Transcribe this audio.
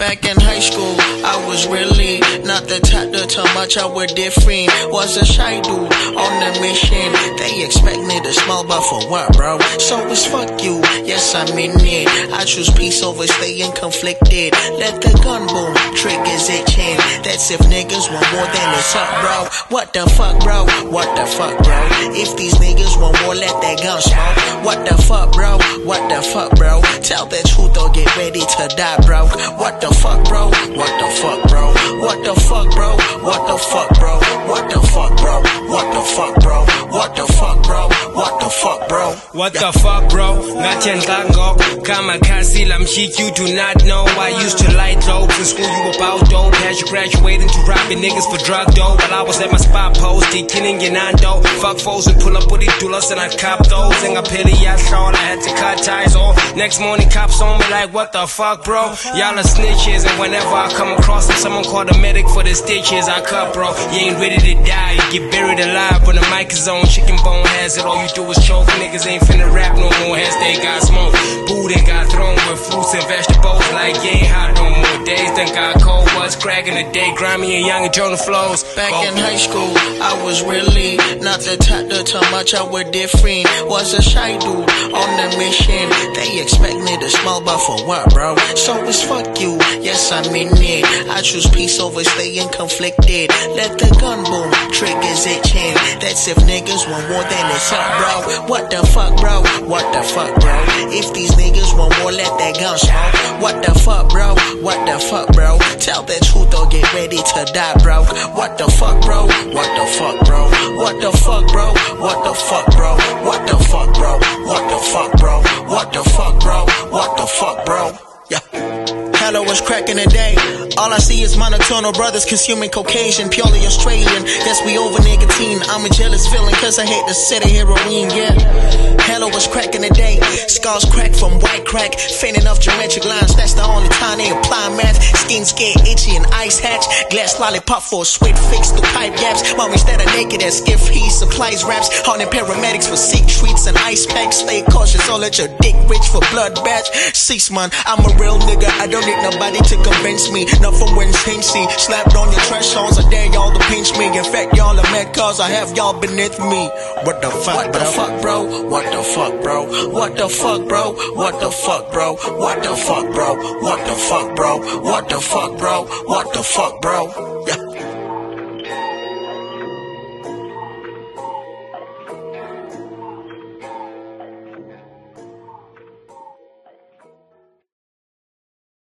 Back in high school, I was really not the type to tell much I was different. Was a shy dude on a mission. They expect me to smile, but for what, bro? So it's fuck you, yes I'm in it. I choose peace over staying conflicted. Let the gun boom, triggers itching. That's if niggas want more than it's up, bro. What the fuck, bro? What the fuck, bro? If these niggas want more, let that gun smoke. What the fuck, bro? What the fuck, bro? Tell the truth or get ready to die, bro. What the fuck, bro? What the fuck, bro? What the fuck, bro? What the fuck, bro? What the fuck, bro? What the fuck, bro? What the fuck, bro? What the fuck, bro? What the fuck, bro? Ngathi ngqangok kamakazi lamshik, you do not know. I used to light dope in school, you about dope. Had you graduating to robbing niggas for drug dope. While I was at my spot post, killing your nando. Fuck foes and pull up with these doulas and I cop those. And I pity I thought I had to cut ties off. Next morning cops on me like, what the fuck, bro? Y'all are snitches, and whenever I come across them, someone call the medic for the stitches. I cut, bro. You ain't ready to die, you get buried alive when the mic is on. Chicken bone has it, all you do is choke. Niggas ain't finna rap no more, hence they got smoke. Food and got thrown with fruits and vegetables. Like you ain't hot no more. Days done got cold, was cracking the day, grimy and young and Jonah flows. Back in high school, I was really not the type to tell much I was different. Was a shy dude on a mission. They expect me to smile, but for what, bro? So it's fuck you, yes I'm in it. I choose peace over staying conflicted. Let the gun boom, triggers itching. That's if niggas want more than it's up, bro. What the fuck, bro? What the fuck, bro? If these niggas want more, let that gun smoke. What the fuck, bro? What the fuck, bro? Tell the truth or get ready to die, bro. What the fuck, bro? What the fuck, bro? What the fuck, bro? What the fuck, bro? What the fuck, bro? What the fuck, bro? What the fuck, bro? What the fuck, bro? Yeah. Hello, was cracking the day. All I see is monotone brothers consuming Caucasian, purely Australian. Yes, we over nicotine. I'm a jealous feeling cause I hate the city heroine, yeah. Hello, was cracking the day. Scars crack from white crack. Fainting off geometric lines, that's the only time they apply math. Skins get itchy and ice hatch. Glass lollipop for a sweat fix through pipe gaps. Mommies that are naked as gift he supplies raps. Haunting paramedics for sick treats and ice packs. Stay cautious, or let your dick rich for blood batch. 6 months, I'm a real nigga. I don't need nobody to convince me. Nothing when Hinchy slapped on your thresholds. I dare y'all to pinch me. In fact, y'all are mad cause I have y'all beneath me. What the fuck, what the fuck, bro? What the fuck, bro? What the fuck, bro? What the fuck, bro? What the fuck, bro? What the fuck, bro? What the fuck, bro? What the fuck, bro? Yeah.